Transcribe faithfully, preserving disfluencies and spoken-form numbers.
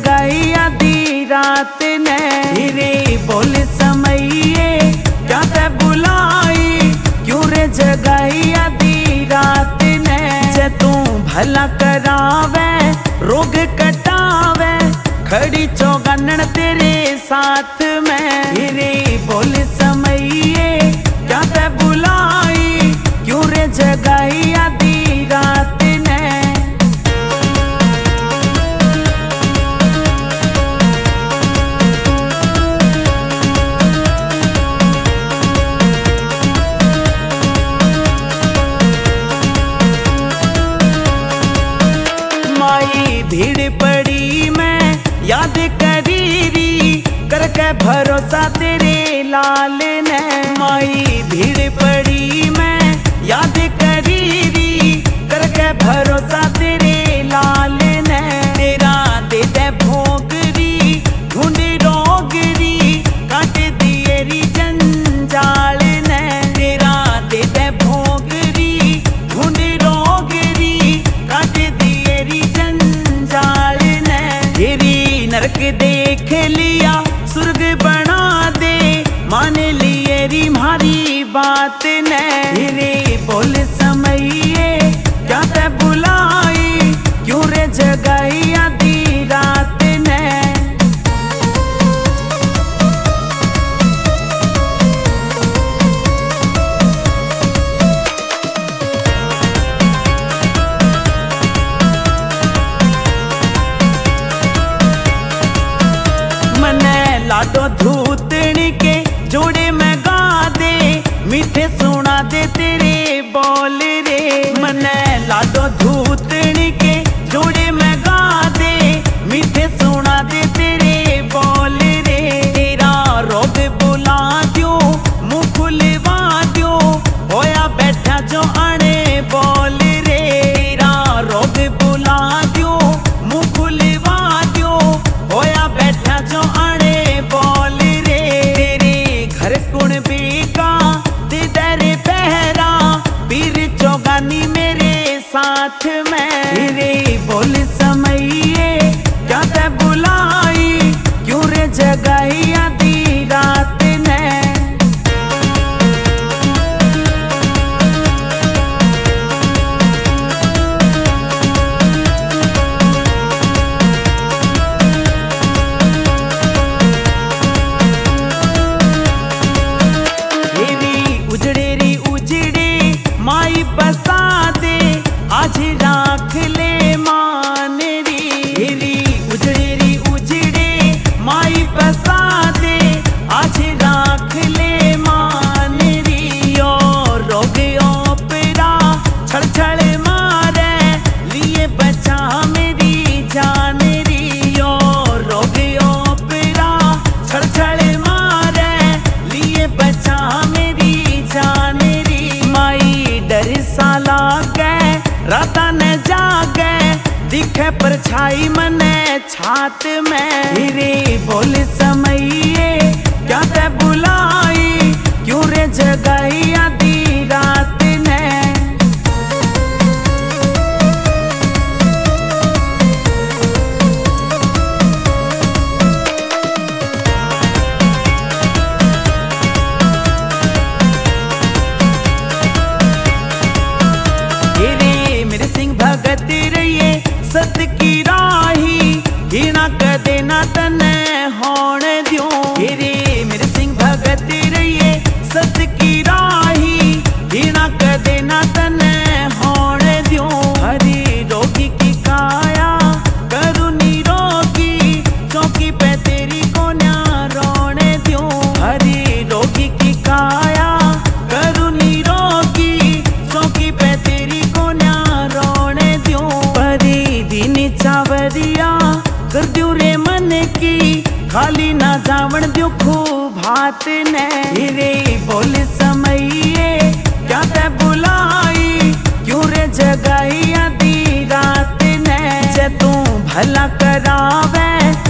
जगाई आधी रात ने। रे बोल समैये क्या ते बुलाई, क्यों रे जगाई आधी रात ने। जे तू भला करावे रोग कटावे, खड़ी चौगानन तेरे साथ में। रे बोल समैये क्या ते बुलाई, क्यों रे जगाई आधी रात ने। माई भीड़ पड़ी मैं याद करी री, करके भरोसा तेरे लाल ने। माई भीड़ पड़ी मैं याद करी री, करके भरोसा तेरे लाल ने। तेरा दे दे भोगरी ढूंढी रोगरी, काट दिए री जंजाल ने। तेरा दे दे भोगरी ढूंढी रोगरी, काट दिए री जंजाल ने। तेरी नरक देख लिया स्वर्ग बना दे, मान लिए री मारी बात ने। रे बोल समैये क्या ते बुलाई, क्यों रे जगाई आधी रात ने। मने लाडो धूतनी के जोड़े में गा दे, मीठे सुना दे तेरे बोल रे। मने लाडो धूतनी के जोड़े में गा दे, मीठे सुना दे तेरे बोल रे। तेरा रोग बुला दियो मुँह खुलवा दियो, होया बैठा जो आने बोल रे। तेरा रोग बुला दियो मुँह खुलवा दियो, होया बैठा जो आने बोल रे। तेरे घर कुण बेका दे दरे पहरा, पीर चौगानी मेरे साथ में। रे बोल समैये क्या ते बुलाई, क्यों रे जगाई आधी रात ने। उजड़े री उजड़े माई बसा दे, आज राख ले मान री। री उजड़े री उजड़े माई बसा दे, आज राख ले मान री। ओ रोग ओपरा छड़ छड़ मारे, लिए बचा मेरी जान री। ओ रोग ओपरा छड़ छड़ मारे, लिए बचा मेरी जान री। माई डर सा लागे राता न जागे, दिखे परछाई मने छात में। रे बोल समैये क्या ते बुलाई, क्यों रे जगाई आधी रात ने। भगत रहिए सत की राही, हिना कदे ना तने होण दियो। रे मेरे सिंह भगत रहिए सत की राही, हिना कदे ना तने होण दियो। हरी रोगी की काया करू निरोगी, चौकी पे तेरी को न्या रोण दियो। हरी रोगी की काया करू निरोगी, चौकी पे तेरी को न्या रोण दियो। परी दिन चावरिया कर दियो रे मन की, खाली ना जावण दियो खूब भात ने। रे बोल समैये क्या ते बुलाई, क्यों रे जगाई आधी रात ने। जे तू भला करावे